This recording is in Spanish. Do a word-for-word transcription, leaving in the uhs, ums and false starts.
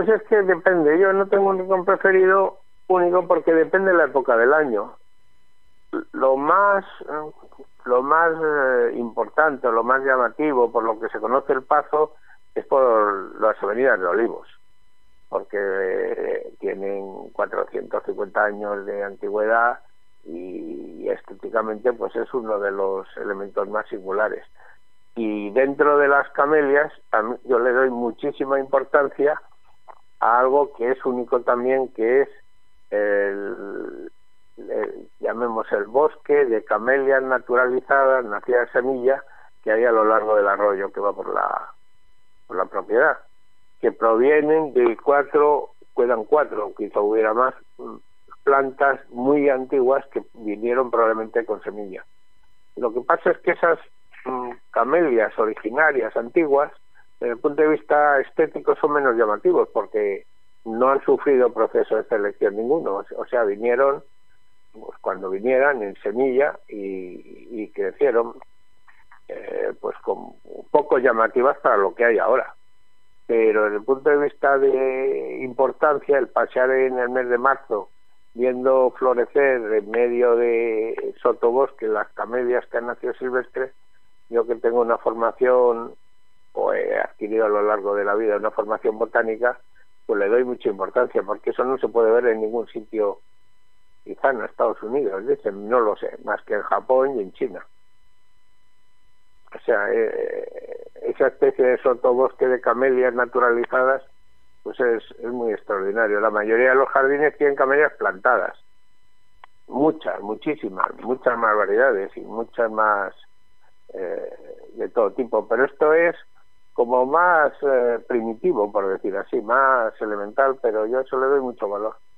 Pues es que depende, yo no tengo un rincón preferido único porque depende de la época del año. Lo más lo más eh, importante, lo más llamativo, por lo que se conoce el Pazo, es por las avenidas de Olivos, porque eh, tienen cuatrocientos cincuenta años de antigüedad y, y estéticamente pues es uno de los elementos más singulares. Y dentro de las camelias yo le doy muchísima importancia a algo que es único también, que es el, el llamemos el bosque de camelias naturalizadas, nacidas de semilla, que hay a lo largo del arroyo que va por la por la propiedad, que provienen de cuatro, quedan cuatro, quizá hubiera más, plantas muy antiguas que vinieron probablemente con semilla. Lo que pasa es que esas mm, camelias originarias, antiguas, desde el punto de vista estético son menos llamativos porque no han sufrido proceso de selección ninguno, o sea, vinieron pues, cuando vinieran en semilla y, y crecieron eh, pues con poco llamativas para lo que hay ahora. Pero desde el punto de vista de importancia, el pasear en el mes de marzo viendo florecer en medio de sotobosque las camelias que han nacido silvestres, yo que tengo una formación o he adquirido a lo largo de la vida una formación botánica, pues le doy mucha importancia, porque eso no se puede ver en ningún sitio, quizá en Estados Unidos, dicen, no lo sé, más que en Japón y en China. O sea, eh, esa especie de sotobosque de camelias naturalizadas, pues es, es muy extraordinario. La mayoría de los jardines tienen camelias plantadas, muchas, muchísimas, muchas más variedades y muchas más eh, de todo tipo, pero esto es como más eh, primitivo, por decir así, más elemental, pero yo eso le doy mucho valor.